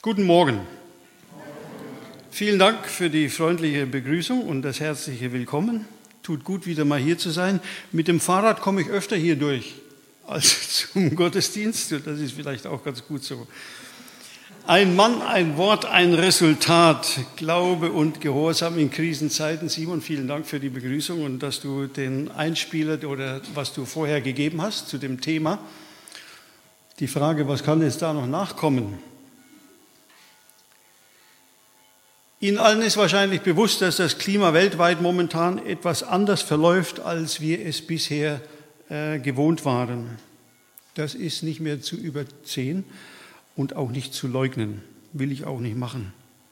Guten Morgen. Vielen Dank für die freundliche Begrüßung und das herzliche Willkommen. Tut gut, wieder mal hier zu sein. Mit dem Fahrrad komme ich öfter hier durch als zum Gottesdienst. Das ist vielleicht auch ganz gut so. Ein Mann, ein Wort, ein Resultat. Glaube und Gehorsam in Krisenzeiten. Simon, vielen Dank für die Begrüßung und dass du den Einspieler oder was du vorher gegeben hast zu dem Thema. Die Frage, was kann jetzt da noch nachkommen? Ihnen allen ist wahrscheinlich bewusst, dass das Klima weltweit momentan etwas anders verläuft, als wir es bisher gewohnt waren. Das ist nicht mehr zu übersehen und auch nicht zu leugnen, will ich auch nicht machen.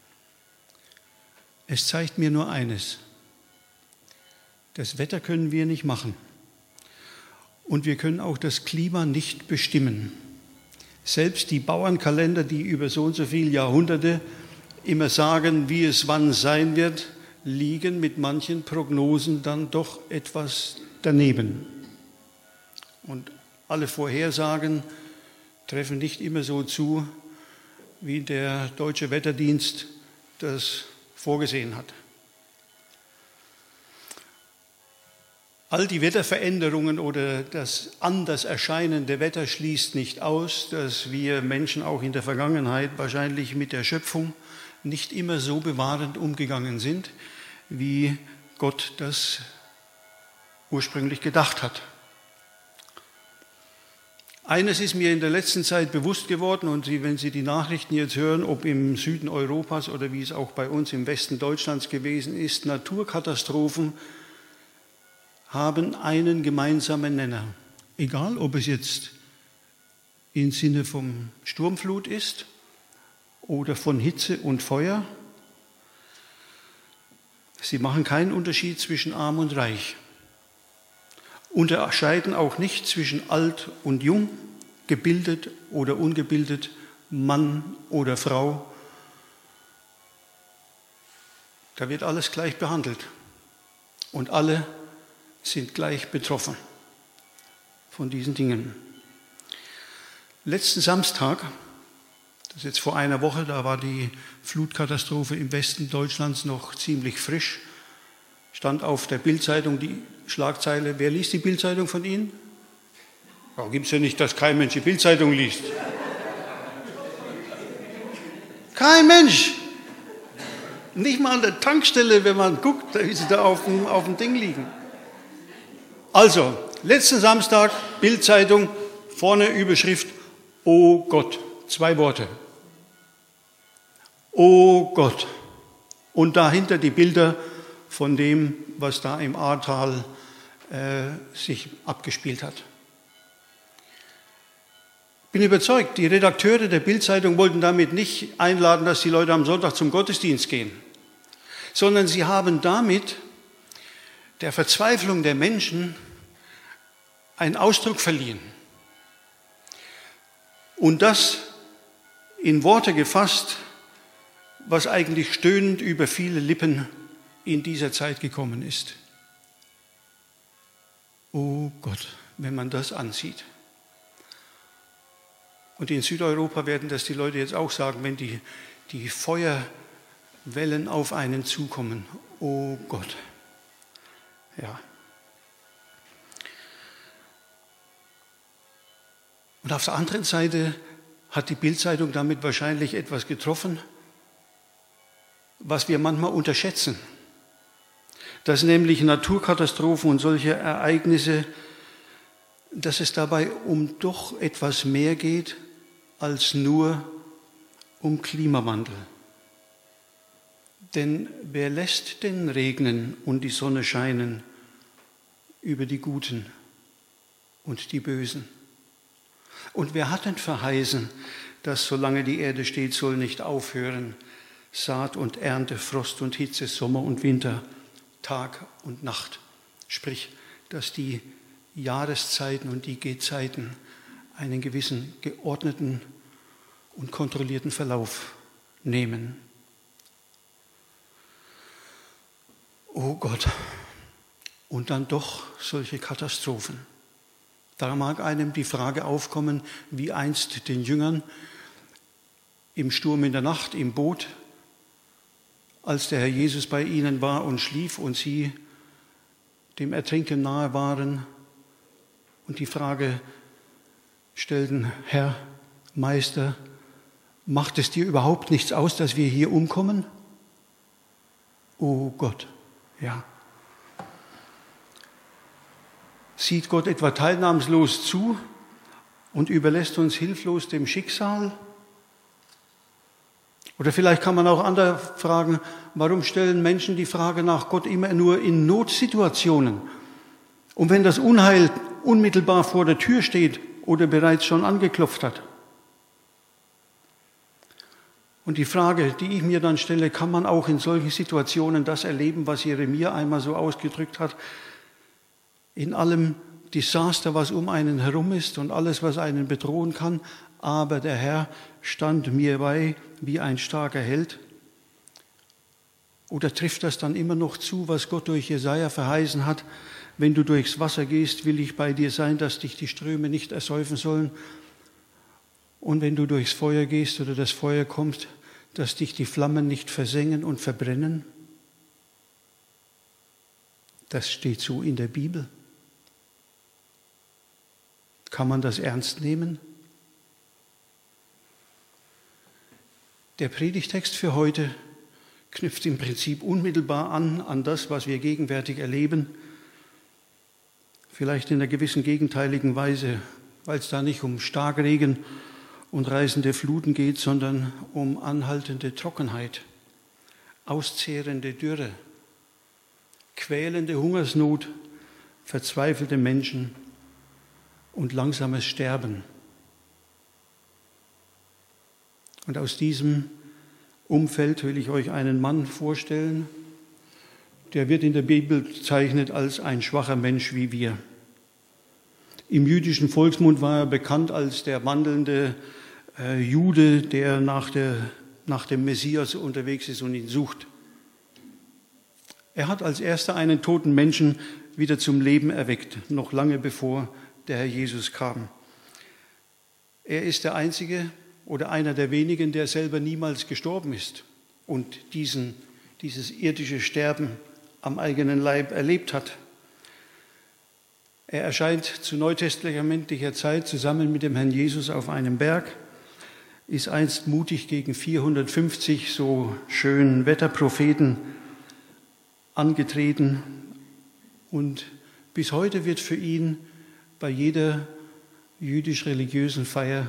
Es zeigt mir nur eines: Das Wetter können wir nicht machen und wir können auch das Klima nicht bestimmen. Selbst die Bauernkalender, die über so und so viele Jahrhunderte immer sagen, wie es wann sein wird, liegen mit manchen Prognosen dann doch etwas daneben. Und alle Vorhersagen treffen nicht immer so zu, wie der Deutsche Wetterdienst das vorgesehen hat. All die Wetterveränderungen oder das anders erscheinende Wetter schließt nicht aus, dass wir Menschen auch in der Vergangenheit wahrscheinlich mit der Schöpfung nicht immer so bewahrend umgegangen sind, wie Gott das ursprünglich gedacht hat. Eines ist mir in der letzten Zeit bewusst geworden, und wenn Sie die Nachrichten jetzt hören, ob im Süden Europas oder wie es auch bei uns im Westen Deutschlands gewesen ist, Naturkatastrophen haben einen gemeinsamen Nenner. Egal, ob es jetzt im Sinne von Sturmflut ist oder von Hitze und Feuer. Sie machen keinen Unterschied zwischen arm und reich. Unterscheiden auch nicht zwischen alt und jung, gebildet oder ungebildet, Mann oder Frau. Da wird alles gleich behandelt und alle sind gleich betroffen von diesen Dingen. Letzten Samstag, das ist jetzt vor einer Woche, da war die Flutkatastrophe im Westen Deutschlands noch ziemlich frisch, stand auf der Bild-Zeitung die Schlagzeile. Wer liest die Bild-Zeitung von Ihnen? Da gibt es ja nicht, dass kein Mensch die Bild-Zeitung liest. Kein Mensch! Nicht mal an der Tankstelle, wenn man guckt, wie sie da auf dem Ding liegen. Also, letzten Samstag, Bild-Zeitung, vorne Überschrift, oh Gott, 2 Worte. Oh Gott. Und dahinter die Bilder von dem, was da im Ahrtal sich abgespielt hat. Ich bin überzeugt, die Redakteure der Bild-Zeitung wollten damit nicht einladen, dass die Leute am Sonntag zum Gottesdienst gehen, sondern sie haben damit der Verzweiflung der Menschen einen Ausdruck verliehen. Und das in Worte gefasst, was eigentlich stöhnend über viele Lippen in dieser Zeit gekommen ist. Oh Gott, wenn man das ansieht. Und in Südeuropa werden das die Leute jetzt auch sagen, wenn die Feuerwellen auf einen zukommen. Oh Gott. Ja. Und auf der anderen Seite hat die Bild-Zeitung damit wahrscheinlich etwas getroffen, was wir manchmal unterschätzen. Dass nämlich Naturkatastrophen und solche Ereignisse, dass es dabei um doch etwas mehr geht als nur um Klimawandel. Denn wer lässt denn regnen und die Sonne scheinen über die Guten und die Bösen? Und wer hat denn verheißen, dass solange die Erde steht, soll nicht aufhören, Saat und Ernte, Frost und Hitze, Sommer und Winter, Tag und Nacht. Sprich, dass die Jahreszeiten und die Gezeiten einen gewissen geordneten und kontrollierten Verlauf nehmen. Oh Gott, und dann doch solche Katastrophen. Da mag einem die Frage aufkommen, wie einst den Jüngern, im Sturm in der Nacht, im Boot, als der Herr Jesus bei ihnen war und schlief und sie dem Ertrinken nahe waren und die Frage stellten: Herr, Meister, macht es dir überhaupt nichts aus, dass wir hier umkommen? Oh Gott, ja. Sieht Gott etwa teilnahmslos zu und überlässt uns hilflos dem Schicksal? Oder vielleicht kann man auch anders fragen: Warum stellen Menschen die Frage nach Gott immer nur in Notsituationen? Und wenn das Unheil unmittelbar vor der Tür steht oder bereits schon angeklopft hat? Und die Frage, die ich mir dann stelle: Kann man auch in solchen Situationen das erleben, was Jeremia einmal so ausgedrückt hat? In allem Desaster, was um einen herum ist und alles, was einen bedrohen kann, aber der Herr stand mir bei wie ein starker Held. Oder trifft das dann immer noch zu, was Gott durch Jesaja verheißen hat? Wenn du durchs Wasser gehst, will ich bei dir sein, dass dich die Ströme nicht ersäufen sollen. Und wenn du durchs Feuer gehst oder das Feuer kommt, dass dich die Flammen nicht versengen und verbrennen. Das steht so in der Bibel. Kann man das ernst nehmen? Der Predigtext für heute knüpft im Prinzip unmittelbar an das, was wir gegenwärtig erleben. Vielleicht in einer gewissen gegenteiligen Weise, weil es da nicht um Starkregen und reißende Fluten geht, sondern um anhaltende Trockenheit, auszehrende Dürre, quälende Hungersnot, verzweifelte Menschen und langsames Sterben. Und aus diesem Umfeld will ich euch einen Mann vorstellen, der wird in der Bibel bezeichnet als ein schwacher Mensch wie wir. Im jüdischen Volksmund war er bekannt als der wandelnde Jude, der nach dem Messias unterwegs ist und ihn sucht. Er hat als erster einen toten Menschen wieder zum Leben erweckt, noch lange bevor der Herr Jesus kam. Er ist der Einzige oder einer der wenigen, der selber niemals gestorben ist und dieses irdische Sterben am eigenen Leib erlebt hat. Er erscheint zu neutestamentlicher Zeit zusammen mit dem Herrn Jesus auf einem Berg, ist einst mutig gegen 450 so schönen Wetterpropheten angetreten und bis heute wird für ihn bei jeder jüdisch-religiösen Feier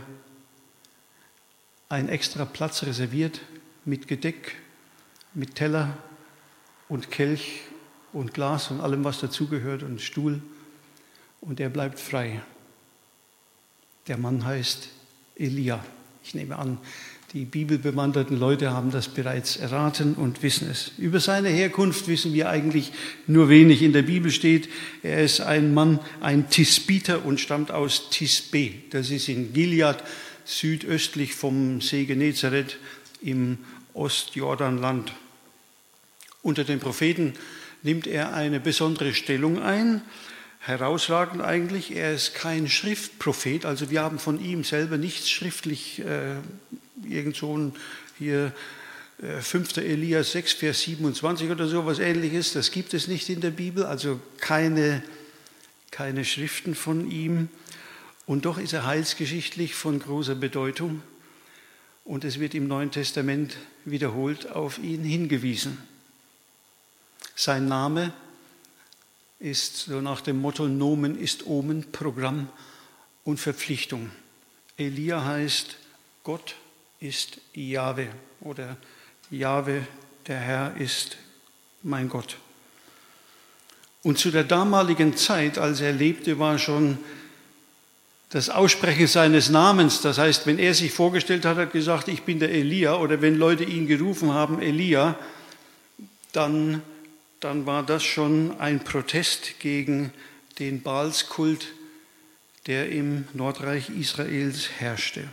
ein extra Platz reserviert mit Gedeck, mit Teller und Kelch und Glas und allem, was dazugehört und Stuhl. Und er bleibt frei. Der Mann heißt Elia. Ich nehme an, die bibelbewanderten Leute haben das bereits erraten und wissen es. Über seine Herkunft wissen wir eigentlich nur wenig. In der Bibel steht, er ist ein Mann, ein Tisbiter und stammt aus Tisbe. Das ist in Gilead, südöstlich vom See Genezareth im Ostjordanland. Unter den Propheten nimmt er eine besondere Stellung ein. Herausragend eigentlich, er ist kein Schriftprophet, also wir haben von ihm selber nichts schriftlich, irgend so ein hier 5. Elia 6, Vers 27 oder so, was Ähnliches, das gibt es nicht in der Bibel, also keine Schriften von ihm. Und doch ist er heilsgeschichtlich von großer Bedeutung und es wird im Neuen Testament wiederholt auf ihn hingewiesen. Sein Name ist so nach dem Motto Nomen ist Omen, Programm und Verpflichtung. Elia heißt Gott ist Jahwe oder Jahwe, der Herr ist mein Gott. Und zu der damaligen Zeit, als er lebte, war schon das Aussprechen seines Namens, das heißt, wenn er sich vorgestellt hat, hat gesagt, ich bin der Elia, oder wenn Leute ihn gerufen haben, Elia, dann war das schon ein Protest gegen den Baalskult, der im Nordreich Israels herrschte.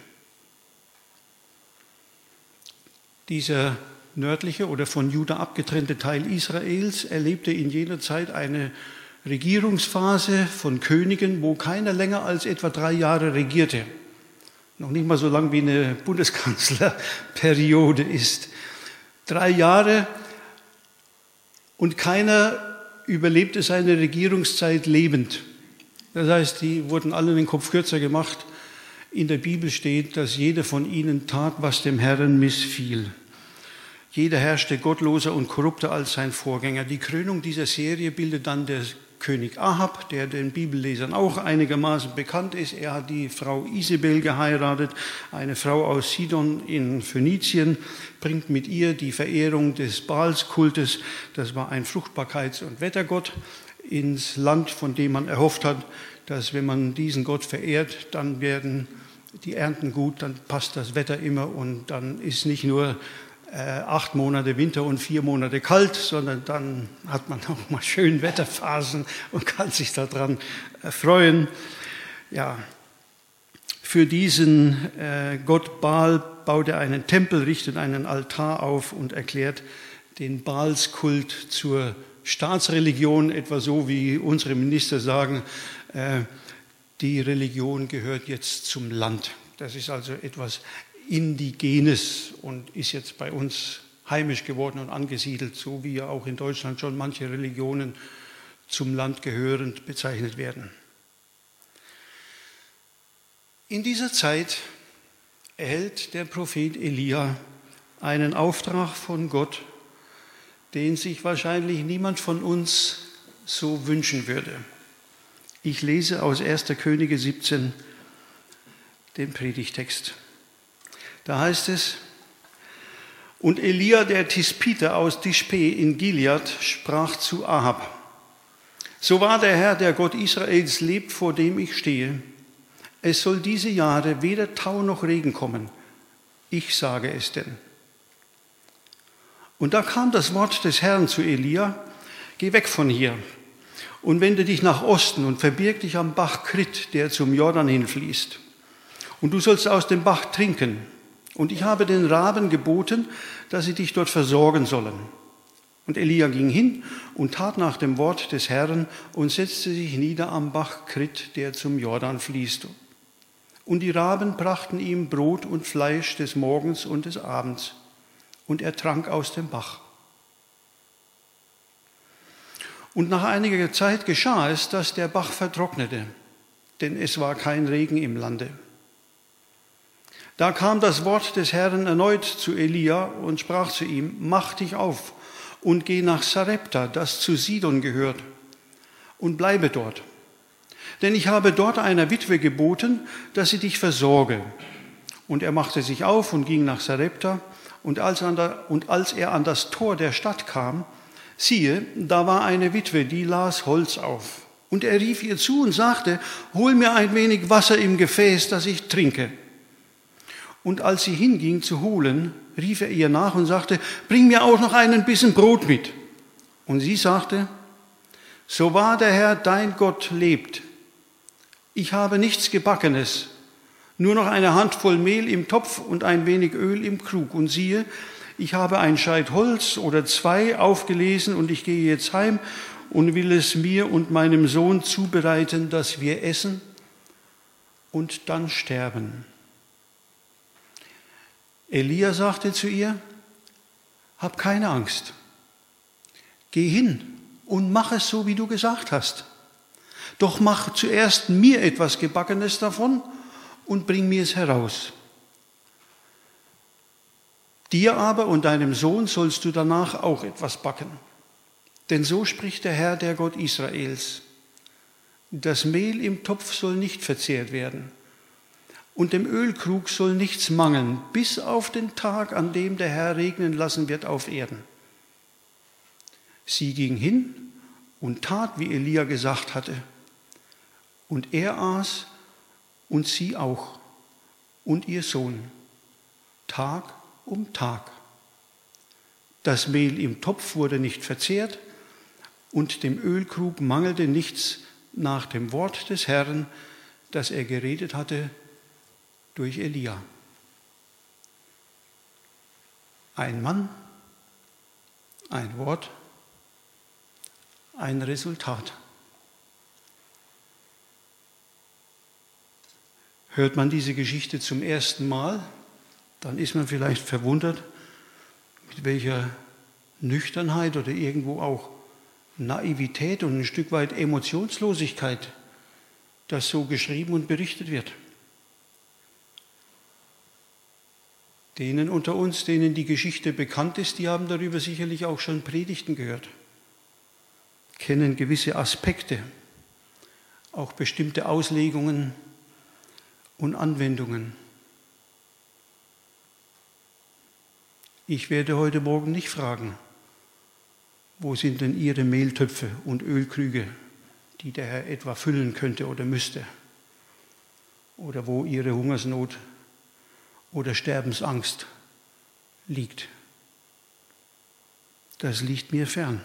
Dieser nördliche oder von Juda abgetrennte Teil Israels erlebte in jener Zeit eine Regierungsphase von Königen, wo keiner länger als etwa 3 Jahre regierte. Noch nicht mal so lang wie eine Bundeskanzlerperiode ist. 3 Jahre und keiner überlebte seine Regierungszeit lebend. Das heißt, die wurden alle den Kopf kürzer gemacht. In der Bibel steht, dass jeder von ihnen tat, was dem Herrn missfiel. Jeder herrschte gottloser und korrupter als sein Vorgänger. Die Krönung dieser Serie bildet dann der König Ahab, der den Bibellesern auch einigermaßen bekannt ist. Er hat die Frau Isabel geheiratet, eine Frau aus Sidon in Phönizien, bringt mit ihr die Verehrung des Baalskultes, das war ein Fruchtbarkeits- und Wettergott, ins Land, von dem man erhofft hat, dass wenn man diesen Gott verehrt, dann werden die Ernten gut, dann passt das Wetter immer und dann ist nicht nur 8 Monate Winter und 4 Monate kalt, sondern dann hat man auch mal schön Wetterphasen und kann sich daran erfreuen. Ja, für diesen Gott Baal baut er einen Tempel, richtet einen Altar auf und erklärt den Baalskult zur Staatsreligion, etwa so wie unsere Minister sagen, die Religion gehört jetzt zum Land. Das ist also etwas Indigenes und ist jetzt bei uns heimisch geworden und angesiedelt, so wie ja auch in Deutschland schon manche Religionen zum Land gehörend bezeichnet werden. In dieser Zeit erhält der Prophet Elia einen Auftrag von Gott, den sich wahrscheinlich niemand von uns so wünschen würde. Ich lese aus 1. Könige 17 den Predigtext. Da heißt es: Und Elia, der Tispiter aus Tispe in Gilead, sprach zu Ahab: So wahr der Herr, der Gott Israels, lebt, vor dem ich stehe, es soll diese Jahre weder Tau noch Regen kommen. Ich sage es denn. Und da kam das Wort des Herrn zu Elia: Geh weg von hier und wende dich nach Osten und verbirg dich am Bach Krit, der zum Jordan hinfließt. Und du sollst aus dem Bach trinken. Und ich habe den Raben geboten, dass sie dich dort versorgen sollen. Und Elia ging hin und tat nach dem Wort des Herrn und setzte sich nieder am Bach Krit, der zum Jordan fließt. Und die Raben brachten ihm Brot und Fleisch des Morgens und des Abends. Und er trank aus dem Bach. Und nach einiger Zeit geschah es, dass der Bach vertrocknete, denn es war kein Regen im Lande. Da kam das Wort des Herrn erneut zu Elia und sprach zu ihm: Mach dich auf und geh nach Sarepta, das zu Sidon gehört, und bleibe dort. Denn ich habe dort einer Witwe geboten, dass sie dich versorge. Und er machte sich auf und ging nach Sarepta. Und als er an das Tor der Stadt kam, siehe, da war eine Witwe, die las Holz auf. Und er rief ihr zu und sagte: Hol mir ein wenig Wasser im Gefäß, dass ich trinke. Und als sie hinging zu holen, rief er ihr nach und sagte: Bring mir auch noch einen Bissen Brot mit. Und sie sagte: So wahr der Herr, dein Gott, lebt, ich habe nichts Gebackenes, nur noch eine Handvoll Mehl im Topf und ein wenig Öl im Krug. Und siehe, ich habe ein Scheit Holz oder 2 aufgelesen und ich gehe jetzt heim und will es mir und meinem Sohn zubereiten, dass wir essen und dann sterben. Elia sagte zu ihr: Hab keine Angst. Geh hin und mach es so, wie du gesagt hast. Doch mach zuerst mir etwas Gebackenes davon und bring mir es heraus. Dir aber und deinem Sohn sollst du danach auch etwas backen. Denn so spricht der Herr, der Gott Israels: Das Mehl im Topf soll nicht verzehrt werden. Und dem Ölkrug soll nichts mangeln, bis auf den Tag, an dem der Herr regnen lassen wird auf Erden. Sie ging hin und tat, wie Elia gesagt hatte. Und er aß und sie auch und ihr Sohn, Tag um Tag. Das Mehl im Topf wurde nicht verzehrt und dem Ölkrug mangelte nichts nach dem Wort des Herrn, das er geredet hatte durch Elia. Ein Mann, ein Wort, ein Resultat. Hört man diese Geschichte zum ersten Mal, dann ist man vielleicht verwundert, mit welcher Nüchternheit oder irgendwo auch Naivität und ein Stück weit Emotionslosigkeit das so geschrieben und berichtet wird. Denen unter uns, denen die Geschichte bekannt ist, die haben darüber sicherlich auch schon Predigten gehört, kennen gewisse Aspekte, auch bestimmte Auslegungen und Anwendungen. Ich werde heute Morgen nicht fragen, wo sind denn Ihre Mehltöpfe und Ölkrüge, die der Herr etwa füllen könnte oder müsste, oder wo Ihre Hungersnot oder Sterbensangst liegt. Das liegt mir fern.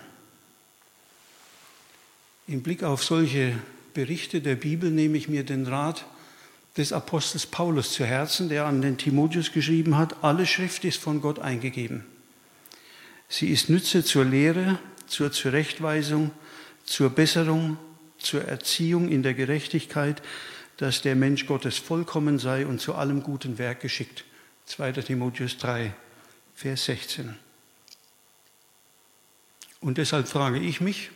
Im Blick auf solche Berichte der Bibel nehme ich mir den Rat des Apostels Paulus zu Herzen, der an den Timotheus geschrieben hat: Alle Schrift ist von Gott eingegeben. Sie ist Nütze zur Lehre, zur Zurechtweisung, zur Besserung, zur Erziehung in der Gerechtigkeit, dass der Mensch Gottes vollkommen sei und zu allem guten Werk geschickt. 2. Timotheus 3, Vers 16. Und deshalb frage ich mich,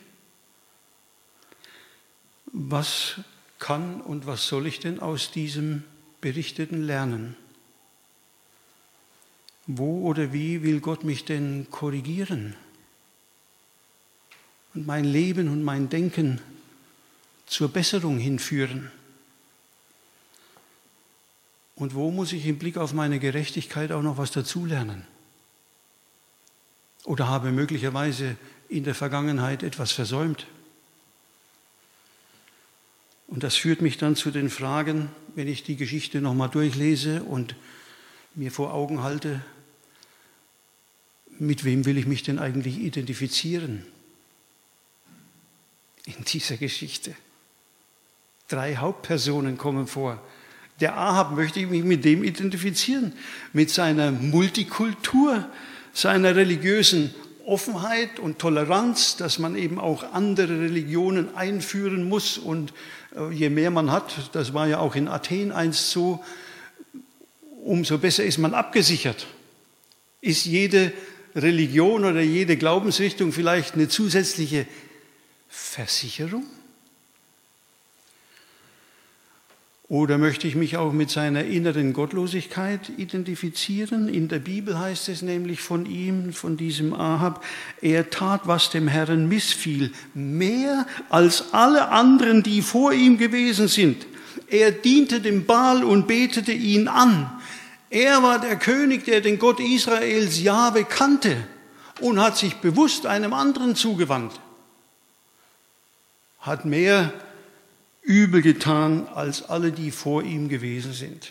was kann und was soll ich denn aus diesem Berichteten lernen? Wo oder wie will Gott mich denn korrigieren und mein Leben und mein Denken zur Besserung hinführen? Und wo muss ich im Blick auf meine Gerechtigkeit auch noch was dazulernen? Oder habe möglicherweise in der Vergangenheit etwas versäumt? Und das führt mich dann zu den Fragen, wenn ich die Geschichte nochmal durchlese und mir vor Augen halte, mit wem will ich mich denn eigentlich identifizieren in dieser Geschichte? 3 Hauptpersonen kommen vor. Der Ahab, möchte ich mich mit dem identifizieren, mit seiner Multikultur, seiner religiösen Offenheit und Toleranz, dass man eben auch andere Religionen einführen muss. Und je mehr man hat, das war ja auch in Athen einst so, umso besser ist man abgesichert. Ist jede Religion oder jede Glaubensrichtung vielleicht eine zusätzliche Versicherung? Oder möchte ich mich auch mit seiner inneren Gottlosigkeit identifizieren? In der Bibel heißt es nämlich von ihm, von diesem Ahab, er tat, was dem Herrn missfiel, mehr als alle anderen, die vor ihm gewesen sind. Er diente dem Baal und betete ihn an. Er war der König, der den Gott Israels, Jahwe, kannte und hat sich bewusst einem anderen zugewandt. Hat mehr übel getan als alle, die vor ihm gewesen sind.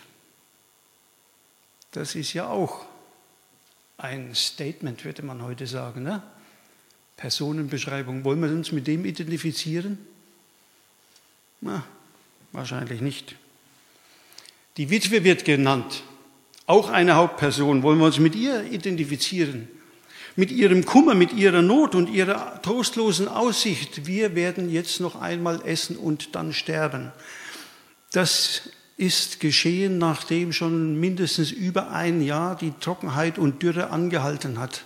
Das ist ja auch ein Statement, würde man heute sagen, ne? Personenbeschreibung. Wollen wir uns mit dem identifizieren? Na, wahrscheinlich nicht. Die Witwe wird genannt, auch eine Hauptperson. Wollen wir uns mit ihr identifizieren? Mit ihrem Kummer, mit ihrer Not und ihrer trostlosen Aussicht, wir werden jetzt noch einmal essen und dann sterben. Das ist geschehen, nachdem schon mindestens über ein Jahr die Trockenheit und Dürre angehalten hat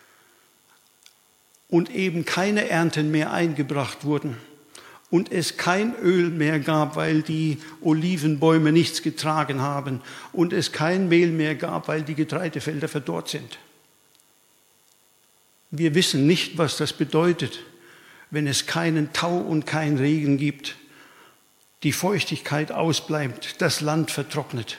und eben keine Ernten mehr eingebracht wurden und es kein Öl mehr gab, weil die Olivenbäume nichts getragen haben und es kein Mehl mehr gab, weil die Getreidefelder verdorrt sind. Wir wissen nicht, was das bedeutet, wenn es keinen Tau und keinen Regen gibt, die Feuchtigkeit ausbleibt, das Land vertrocknet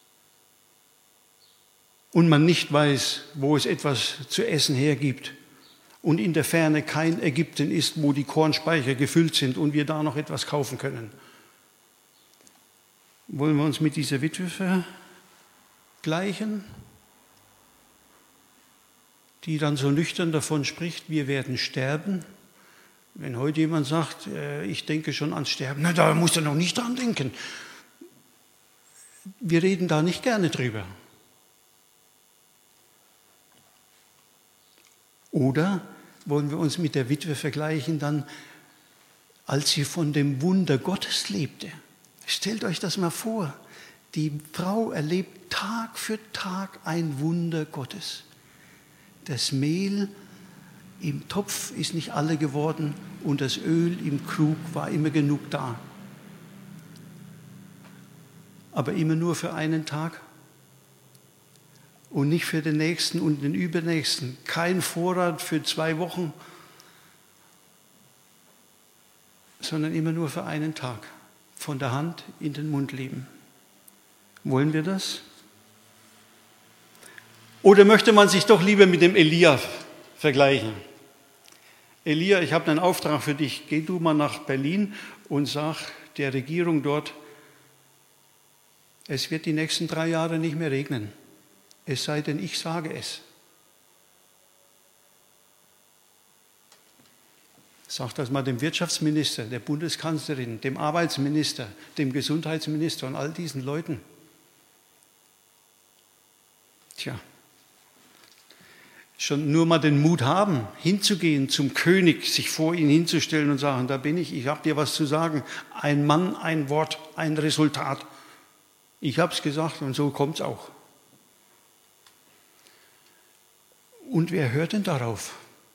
und man nicht weiß, wo es etwas zu essen hergibt und in der Ferne kein Ägypten ist, wo die Kornspeicher gefüllt sind und wir da noch etwas kaufen können. Wollen wir uns mit dieser Witwe vergleichen, die dann so nüchtern davon spricht, wir werden sterben? Wenn heute jemand sagt, ich denke schon ans Sterben, na, da musst du noch nicht dran denken. Wir reden da nicht gerne drüber. Oder wollen wir uns mit der Witwe vergleichen, dann, als sie von dem Wunder Gottes lebte? Stellt euch das mal vor. Die Frau erlebt Tag für Tag ein Wunder Gottes. Das Mehl im Topf ist nicht alle geworden und das Öl im Krug war immer genug da. Aber immer nur für einen Tag und nicht für den nächsten und den übernächsten. Kein Vorrat für 2 Wochen, sondern immer nur für einen Tag. Von der Hand in den Mund leben. Wollen wir das? Oder möchte man sich doch lieber mit dem Elia vergleichen? Elia, ich habe einen Auftrag für dich. Geh du mal nach Berlin und sag der Regierung dort, es wird die nächsten 3 Jahre nicht mehr regnen. Es sei denn, ich sage es. Sag das mal dem Wirtschaftsminister, der Bundeskanzlerin, dem Arbeitsminister, dem Gesundheitsminister und all diesen Leuten. Tja, schon nur mal den Mut haben, hinzugehen zum König, sich vor ihn hinzustellen und sagen, da bin ich habe dir was zu sagen. Ein Mann, ein Wort, ein Resultat. Ich habe es gesagt und so kommt es auch. Und wer hört denn darauf?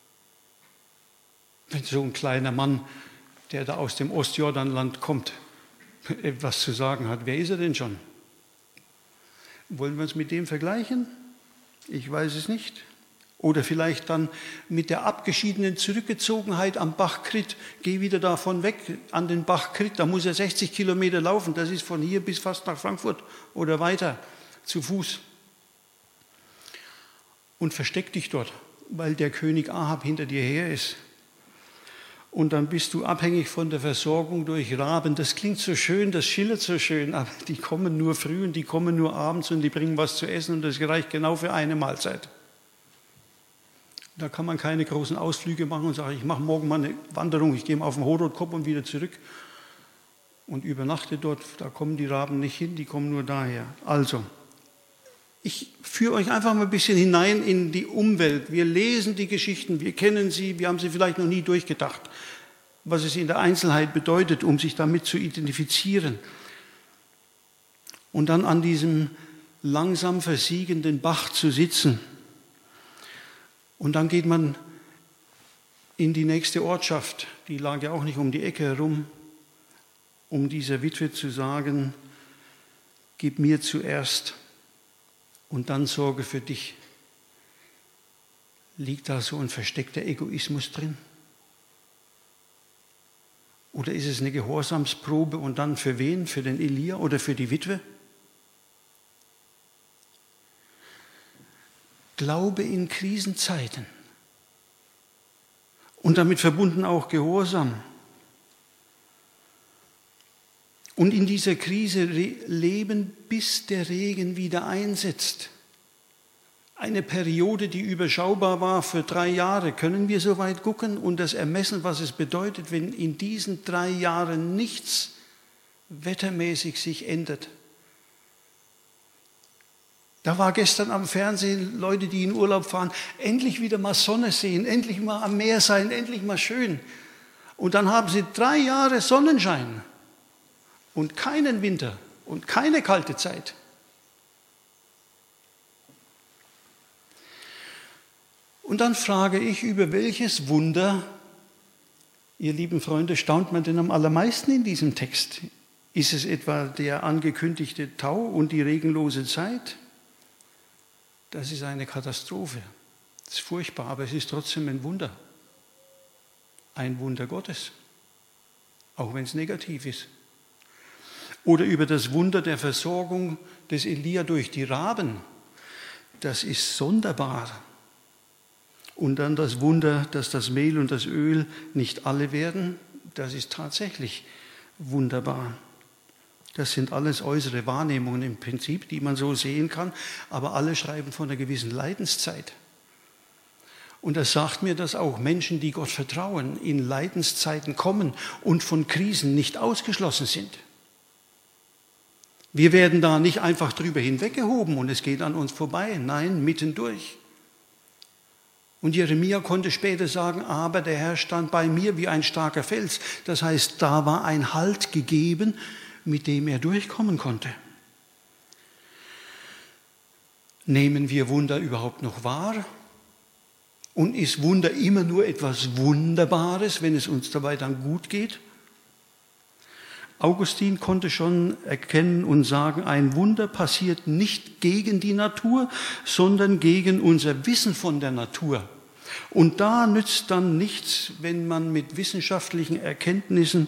Wenn so ein kleiner Mann, der da aus dem Ostjordanland kommt, etwas zu sagen hat, wer ist er denn schon? Wollen wir uns mit dem vergleichen? Ich weiß es nicht. Oder vielleicht dann mit der abgeschiedenen Zurückgezogenheit am Bach Krit. Geh wieder davon weg an den Bach Krit, da muss er 60 Kilometer laufen. Das ist von hier bis fast nach Frankfurt oder weiter zu Fuß. Und versteck dich dort, weil der König Ahab hinter dir her ist. Und dann bist du abhängig von der Versorgung durch Raben. Das klingt so schön, das schillert so schön, aber die kommen nur früh und die kommen nur abends und die bringen was zu essen und das reicht genau für eine Mahlzeit. Da kann man keine großen Ausflüge machen und sagen, ich mache morgen mal eine Wanderung, ich gehe mal auf den Horotkop und wieder zurück und übernachte dort. Da kommen die Raben nicht hin, die kommen nur daher. Also, ich führe euch einfach mal ein bisschen hinein in die Umwelt. Wir lesen die Geschichten, wir kennen sie, wir haben sie vielleicht noch nie durchgedacht, was es in der Einzelheit bedeutet, um sich damit zu identifizieren. Und dann an diesem langsam versiegenden Bach zu sitzen. Und dann geht man in die nächste Ortschaft, die lag ja auch nicht um die Ecke herum, um dieser Witwe zu sagen, gib mir zuerst und dann sorge für dich. Liegt da so ein versteckter Egoismus drin? Oder ist es eine Gehorsamsprobe und dann für wen? Für den Elia oder für die Witwe? Glaube in Krisenzeiten und damit verbunden auch Gehorsam. Und in dieser Krise leben, bis der Regen wieder einsetzt. Eine Periode, die überschaubar war für 3 Jahre. Können wir so weit gucken und das ermessen, was es bedeutet, wenn in diesen 3 Jahren nichts wettermäßig sich ändert? Da war gestern am Fernsehen Leute, die in Urlaub fahren, endlich wieder mal Sonne sehen, endlich mal am Meer sein, endlich mal schön. Und dann haben sie 3 Jahre Sonnenschein. Und keinen Winter und keine kalte Zeit. Und dann frage ich, über welches Wunder, ihr lieben Freunde, staunt man denn am allermeisten in diesem Text? Ist es etwa der angekündigte Tau und die regenlose Zeit? Das ist eine Katastrophe. Das ist furchtbar, aber es ist trotzdem ein Wunder. Ein Wunder Gottes, auch wenn es negativ ist. Oder über das Wunder der Versorgung des Elia durch die Raben. Das ist sonderbar. Und dann das Wunder, dass das Mehl und das Öl nicht alle werden. Das ist tatsächlich wunderbar. Das sind alles äußere Wahrnehmungen im Prinzip, die man so sehen kann. Aber alle schreiben von einer gewissen Leidenszeit. Und das sagt mir, dass auch Menschen, die Gott vertrauen, in Leidenszeiten kommen und von Krisen nicht ausgeschlossen sind. Wir werden da nicht einfach drüber hinweggehoben und es geht an uns vorbei. Nein, mittendurch. Und Jeremia konnte später sagen, aber der Herr stand bei mir wie ein starker Fels. Das heißt, da war ein Halt gegeben, mit dem er durchkommen konnte. Nehmen wir Wunder überhaupt noch wahr? Und ist Wunder immer nur etwas Wunderbares, wenn es uns dabei dann gut geht? Augustin konnte schon erkennen und sagen, ein Wunder passiert nicht gegen die Natur, sondern gegen unser Wissen von der Natur. Und da nützt dann nichts, wenn man mit wissenschaftlichen Erkenntnissen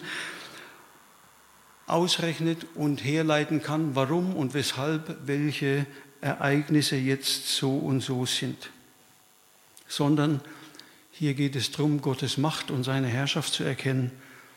ausrechnet und herleiten kann, warum und weshalb welche Ereignisse jetzt so und so sind. Sondern hier geht es darum, Gottes Macht und seine Herrschaft zu erkennen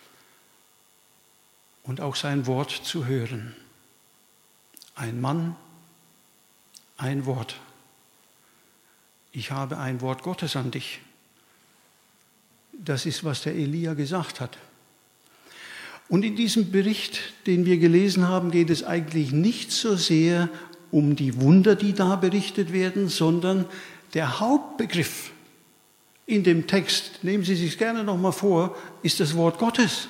und auch sein Wort zu hören. Ein Mann, ein Wort. Ich habe ein Wort Gottes an dich. Das ist, was der Elia gesagt hat. Und in diesem Bericht, den wir gelesen haben, geht es eigentlich nicht so sehr um die Wunder, die da berichtet werden, sondern der Hauptbegriff in dem Text, nehmen Sie sich gerne nochmal vor, ist das Wort Gottes.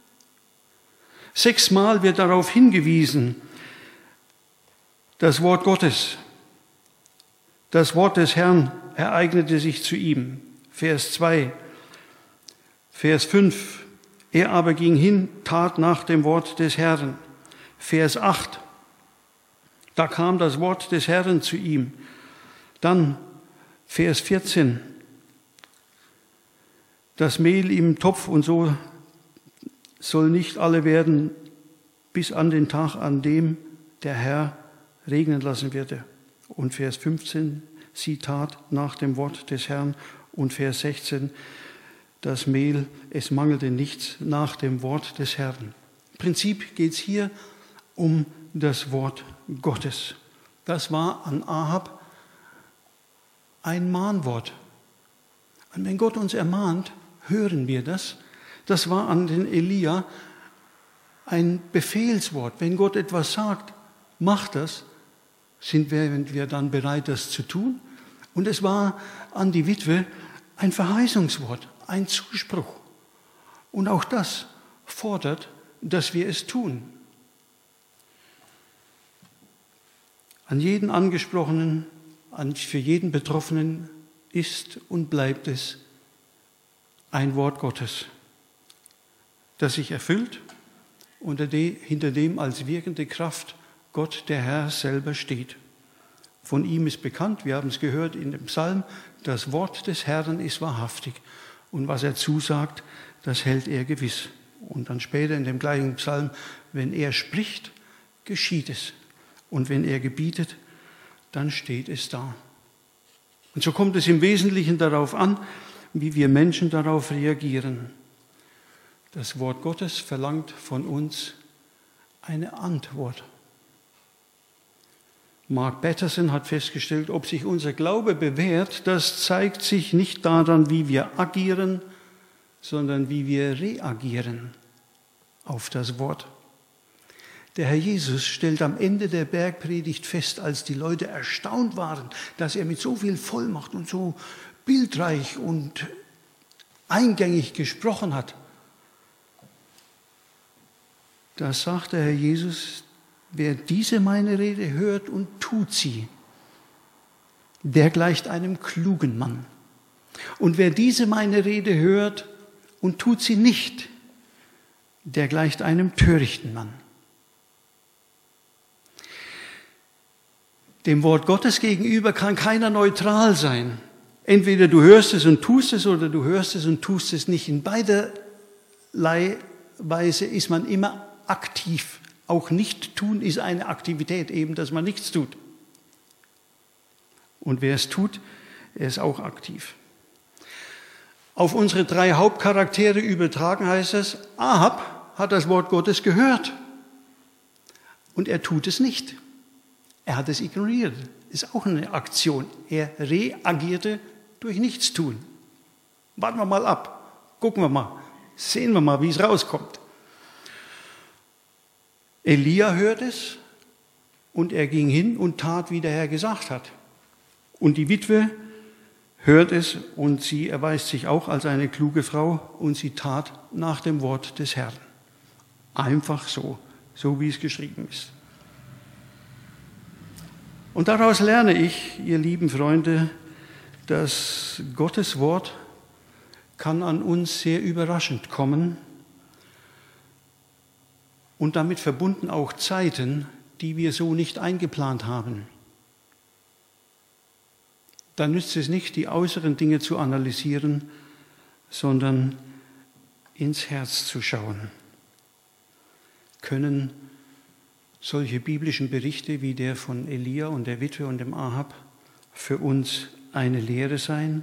6-mal wird darauf hingewiesen, das Wort Gottes. Das Wort des Herrn ereignete sich zu ihm. Vers 2, Vers 5, er aber ging hin, tat nach dem Wort des Herrn. Vers 8, da kam das Wort des Herrn zu ihm. Dann Vers 14, das Mehl im Topf und so soll nicht alle werden, bis an den Tag, an dem der Herr regnen lassen werde. Und Vers 15, sie tat nach dem Wort des Herrn. Und Vers 16, das Mehl, es mangelte nichts nach dem Wort des Herrn. Im Prinzip geht es hier um das Wort Gottes. Das war an Ahab ein Mahnwort. Und wenn Gott uns ermahnt, hören wir das. Das war an den Elia ein Befehlswort. Wenn Gott etwas sagt, mach das, sind wir dann bereit, das zu tun. Und es war an die Witwe ein Verheißungswort, ein Zuspruch. Und auch das fordert, dass wir es tun. An jeden Angesprochenen, für jeden Betroffenen ist und bleibt es ein Wort Gottes, das sich erfüllt und hinter dem als wirkende Kraft Gott, der Herr, selber steht. Von ihm ist bekannt, wir haben es gehört in dem Psalm, das Wort des Herrn ist wahrhaftig. Und was er zusagt, das hält er gewiss. Und dann später in dem gleichen Psalm, wenn er spricht, geschieht es. Und wenn er gebietet, dann steht es da. Und so kommt es im Wesentlichen darauf an, wie wir Menschen darauf reagieren. Das Wort Gottes verlangt von uns eine Antwort. Mark Batterson hat festgestellt, ob sich unser Glaube bewährt, das zeigt sich nicht daran, wie wir agieren, sondern wie wir reagieren auf das Wort. Der Herr Jesus stellt am Ende der Bergpredigt fest, als die Leute erstaunt waren, dass er mit so viel Vollmacht und so bildreich und eingängig gesprochen hat. Da sagt der Herr Jesus, wer diese meine Rede hört und tut sie, der gleicht einem klugen Mann. Und wer diese meine Rede hört und tut sie nicht, der gleicht einem törichten Mann. Dem Wort Gottes gegenüber kann keiner neutral sein. Entweder du hörst es und tust es oder du hörst es und tust es nicht. In beiderlei Weise ist man immer aktiv. Auch nicht tun ist eine Aktivität, eben, dass man nichts tut. Und wer es tut, er ist auch aktiv. Auf unsere 3 Hauptcharaktere übertragen heißt es, Ahab hat das Wort Gottes gehört und er tut es nicht. Er hat es ignoriert. Ist auch eine Aktion. Er reagierte durch Nichtstun. Warten wir mal ab. Gucken wir mal. Sehen wir mal, wie es rauskommt. Elia hört es und er ging hin und tat, wie der Herr gesagt hat. Und die Witwe hört es und sie erweist sich auch als eine kluge Frau und sie tat nach dem Wort des Herrn. Einfach so wie es geschrieben ist. Und daraus lerne ich, ihr lieben Freunde, dass Gottes Wort kann an uns sehr überraschend kommen und damit verbunden auch Zeiten, die wir so nicht eingeplant haben. Da nützt es nicht, die äußeren Dinge zu analysieren, sondern ins Herz zu schauen. Können solche biblischen Berichte wie der von Elia und der Witwe und dem Ahab für uns eine Lehre sein?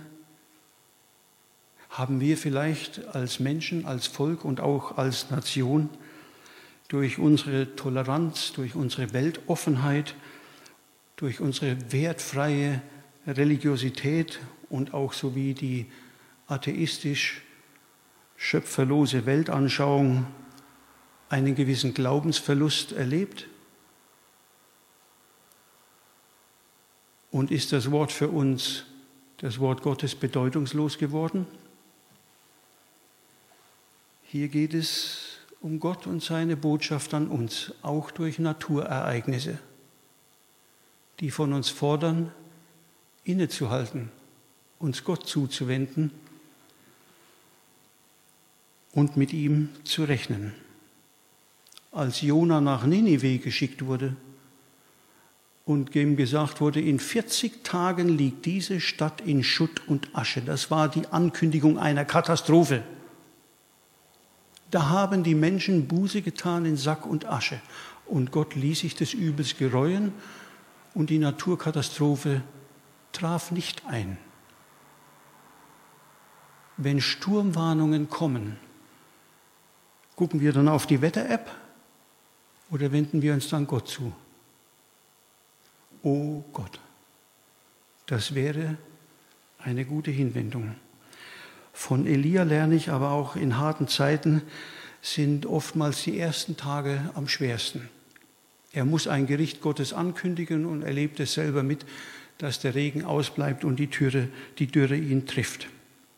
Haben wir vielleicht als Menschen, als Volk und auch als Nation durch unsere Toleranz, durch unsere Weltoffenheit, durch unsere wertfreie Religiosität und auch sowie die atheistisch schöpferlose Weltanschauung einen gewissen Glaubensverlust erlebt? Und ist das Wort für uns, das Wort Gottes, bedeutungslos geworden? Hier geht es um Gott und seine Botschaft an uns, auch durch Naturereignisse, die von uns fordern, innezuhalten, uns Gott zuzuwenden und mit ihm zu rechnen. Als Jona nach Ninive geschickt wurde und ihm gesagt wurde, in 40 Tagen liegt diese Stadt in Schutt und Asche. Das war die Ankündigung einer Katastrophe. Da haben die Menschen Buße getan in Sack und Asche. Und Gott ließ sich des Übels gereuen und die Naturkatastrophe traf nicht ein. Wenn Sturmwarnungen kommen, gucken wir dann auf die Wetter-App oder wenden wir uns dann Gott zu? Oh Gott, das wäre eine gute Hinwendung. Von Elia lerne ich aber auch, in harten Zeiten sind oftmals die ersten Tage am schwersten. Er muss ein Gericht Gottes ankündigen und erlebt es selber mit, dass der Regen ausbleibt und die Dürre ihn trifft.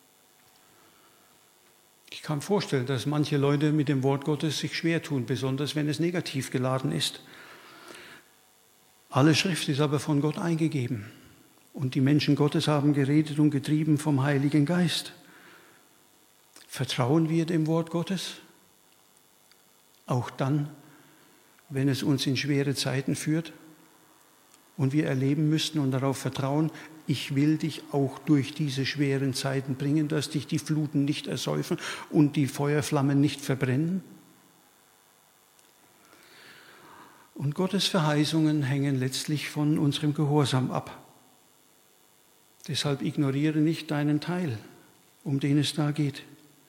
Ich kann vorstellen, dass manche Leute mit dem Wort Gottes sich schwer tun, besonders wenn es negativ geladen ist. Alle Schrift ist aber von Gott eingegeben und die Menschen Gottes haben geredet und getrieben vom Heiligen Geist. Vertrauen wir dem Wort Gottes? Auch dann, wenn es uns in schwere Zeiten führt und wir erleben müssten und darauf vertrauen, ich will dich auch durch diese schweren Zeiten bringen, dass dich die Fluten nicht ersäufen und die Feuerflammen nicht verbrennen? Und Gottes Verheißungen hängen letztlich von unserem Gehorsam ab. Deshalb ignoriere nicht deinen Teil, um den es da geht.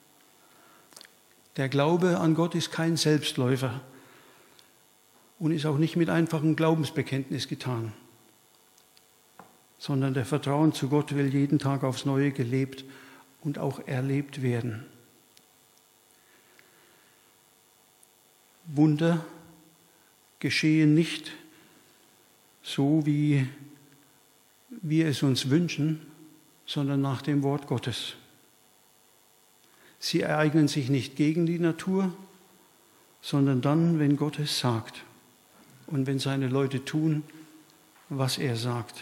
Der Glaube an Gott ist kein Selbstläufer und ist auch nicht mit einfachem Glaubensbekenntnis getan, sondern der Vertrauen zu Gott will jeden Tag aufs Neue gelebt und auch erlebt werden. Wunder geschehen nicht so, wie wir es uns wünschen, sondern nach dem Wort Gottes. Sie ereignen sich nicht gegen die Natur, sondern dann, wenn Gott es sagt und wenn seine Leute tun, was er sagt.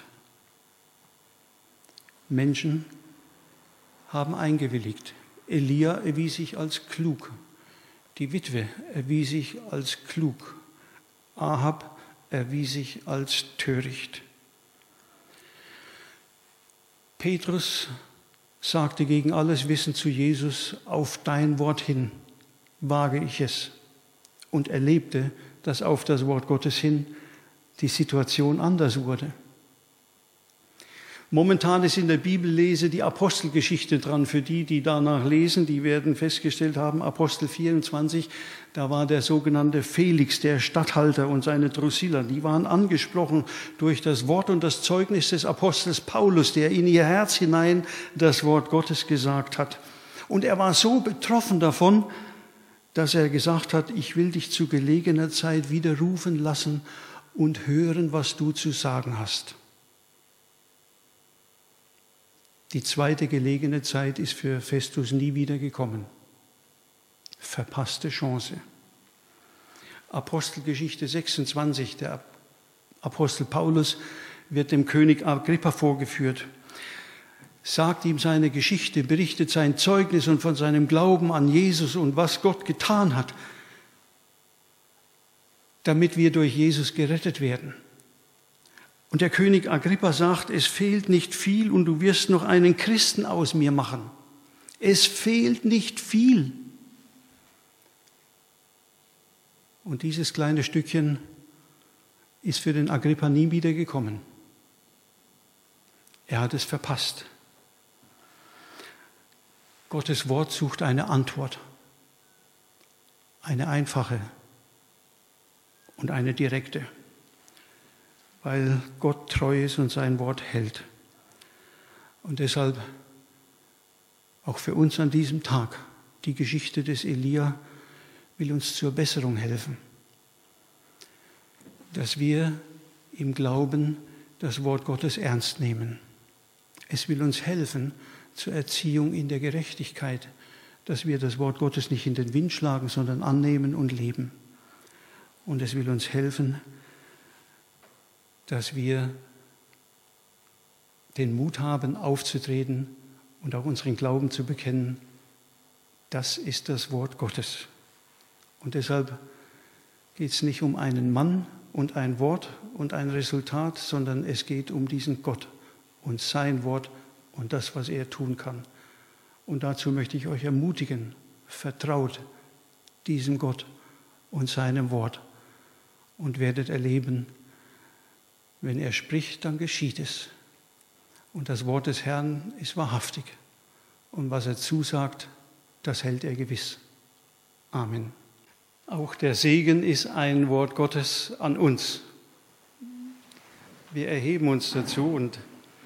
Menschen haben eingewilligt. Elia erwies sich als klug. Die Witwe erwies sich als klug. Ahab erwies sich als töricht. Petrus sagte gegen alles Wissen zu Jesus, auf dein Wort hin wage ich es, und erlebte, dass auf das Wort Gottes hin die Situation anders wurde. Momentan ist in der Bibellese die Apostelgeschichte dran. Für die danach lesen, die werden festgestellt haben, Apostel 24, da war der sogenannte Felix, der Statthalter, und seine Drusilla. Die waren angesprochen durch das Wort und das Zeugnis des Apostels Paulus, der in ihr Herz hinein das Wort Gottes gesagt hat. Und er war so betroffen davon, dass er gesagt hat, ich will dich zu gelegener Zeit wieder rufen lassen und hören, was du zu sagen hast. Die zweite gelegene Zeit ist für Festus nie wieder gekommen. Verpasste Chance. Apostelgeschichte 26, der Apostel Paulus wird dem König Agrippa vorgeführt, sagt ihm seine Geschichte, berichtet sein Zeugnis und von seinem Glauben an Jesus und was Gott getan hat, damit wir durch Jesus gerettet werden. Und der König Agrippa sagt, es fehlt nicht viel und du wirst noch einen Christen aus mir machen. Es fehlt nicht viel. Und dieses kleine Stückchen ist für den Agrippa nie wieder gekommen. Er hat es verpasst. Gottes Wort sucht eine Antwort, eine einfache und eine direkte, weil Gott treu ist und sein Wort hält. Und deshalb auch für uns an diesem Tag, die Geschichte des Elia will uns zur Besserung helfen, dass wir im Glauben das Wort Gottes ernst nehmen. Es will uns helfen zur Erziehung in der Gerechtigkeit, dass wir das Wort Gottes nicht in den Wind schlagen, sondern annehmen und leben. Und es will uns helfen, dass wir den Mut haben, aufzutreten und auch unseren Glauben zu bekennen. Das ist das Wort Gottes. Und deshalb geht es nicht um einen Mann und ein Wort und ein Resultat, sondern es geht um diesen Gott und sein Wort und das, was er tun kann. Und dazu möchte ich euch ermutigen, vertraut diesem Gott und seinem Wort und werdet erleben, wenn er spricht, dann geschieht es. Und das Wort des Herrn ist wahrhaftig. Und was er zusagt, das hält er gewiss. Amen. Auch der Segen ist ein Wort Gottes an uns. Wir erheben uns dazu und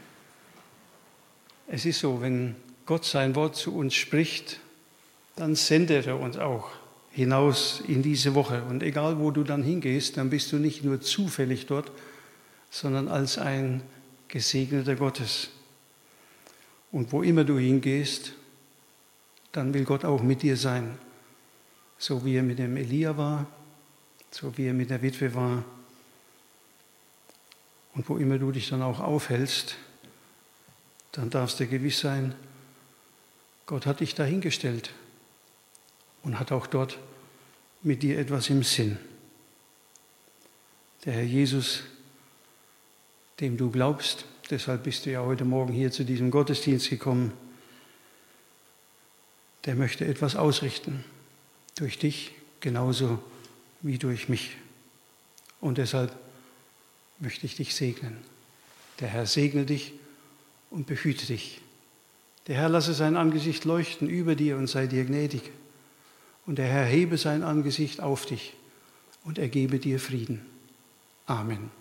es ist so, wenn Gott sein Wort zu uns spricht, dann sendet er uns auch hinaus in diese Woche. Und egal, wo du dann hingehst, dann bist du nicht nur zufällig dort, sondern als ein Gesegneter Gottes. Und wo immer du hingehst, dann will Gott auch mit dir sein. So wie er mit dem Elia war, so wie er mit der Witwe war. Und wo immer du dich dann auch aufhältst, dann darfst du gewiss sein, Gott hat dich dahingestellt und hat auch dort mit dir etwas im Sinn. Der Herr Jesus, dem du glaubst, deshalb bist du ja heute Morgen hier zu diesem Gottesdienst gekommen, der möchte etwas ausrichten, durch dich genauso wie durch mich. Und deshalb möchte ich dich segnen. Der Herr segne dich und behüte dich. Der Herr lasse sein Angesicht leuchten über dir und sei dir gnädig. Und der Herr hebe sein Angesicht auf dich und er gebe dir Frieden. Amen.